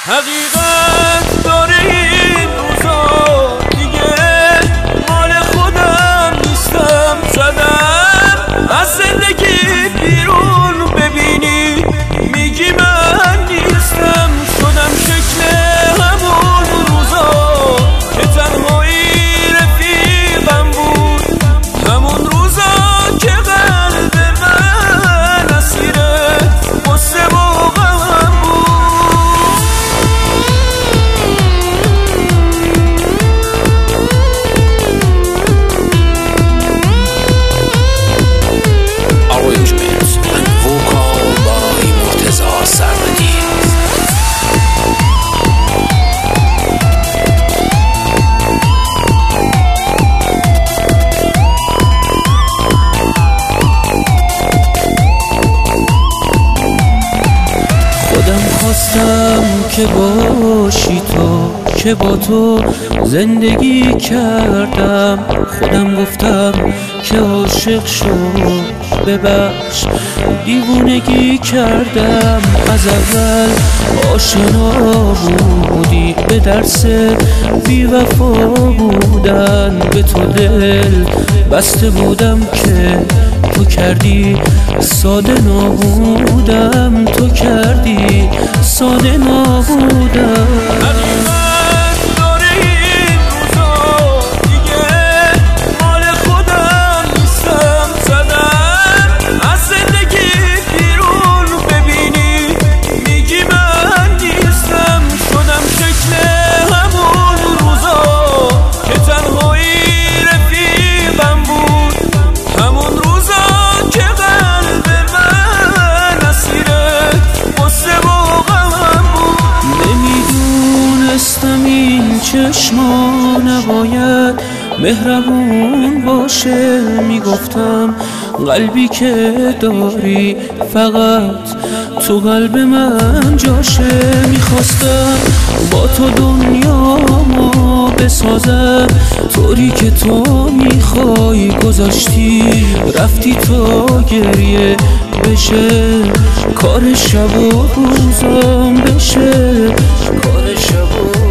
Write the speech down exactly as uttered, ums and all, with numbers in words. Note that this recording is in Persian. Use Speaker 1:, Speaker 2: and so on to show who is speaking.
Speaker 1: حقیقت داره این روزا، دیگه مال خودم نیستم. زدم از زندگی بیرون، ببینی میگی من نیستم. شدم شکل همون روزا که تنهایی رفیقم بود، همون روزا که قلب من اسیر غصه و غم بود.
Speaker 2: Arrangement and vocal by Murteza Sarvadi.
Speaker 3: خودم خواستم که باشی تو، که با تو زندگی کردم. خودم گفتم که عاشق شو، ببخش دیوونگی کردم. از اول آشنا بودی، به درس بی وفا بودن. به تو دل بسته بودم که تو کردی ساده نابودم، تو کردی ساده نابودم.
Speaker 1: حقیقت داره این روزا، دیگه مال خودم نیستم. زدم از زندگی بیرون، ببینی میگی من نیستم. شدم شکل همون روزا که تنهایی رفیقم بود، همون روزا که قلب من اسیر غصه و غم بود.
Speaker 3: نمیدونستم این چشما نباید مهربون باشه. میگفتم قلبی که داری فقط تو قلب من جاشه. میخواستم با تو دنیامو بسازم طوری که تو میخوای. گذاشتی رفتی تو گریه بشه، کار شب و روزام بشه، کار شب و